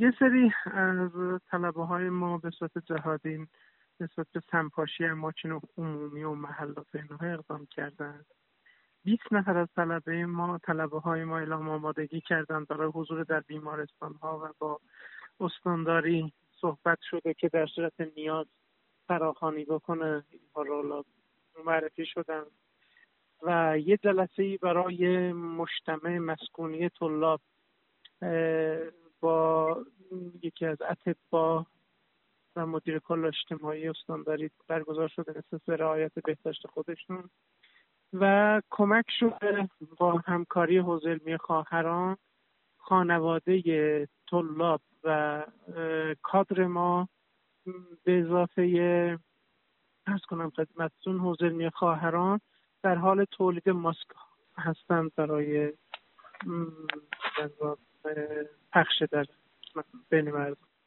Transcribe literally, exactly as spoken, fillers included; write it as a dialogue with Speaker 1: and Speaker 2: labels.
Speaker 1: یه سری از طلبه های ما به صورت جهادی نسبت به سمپاشی اماکن عمومی و محلات اینها اقدام کردند. بیست نفر از طلبه ما طلبه های ما اعلام آمادگی کردند برای حضور در بیمارستان ها و با استانداری صحبت شده که در صورت نیاز فراخوانی بکنه. اینها رو معرفی شدن و یه جلسه‌ای برای مجتمع مسکونی طلاب با یکی از اطباء و مدیر کل اجتماعی استانداری برگزار شده نسبت به رعایت بهداشت خودشون و کمک شده با همکاری حوزه علمی خواهران خانواده طلاب و کادر ما به اضافه عرض کنم خدمتتون حوزه علمی خواهران در حال تولید ماسک هستند برای پخش در بین مردم.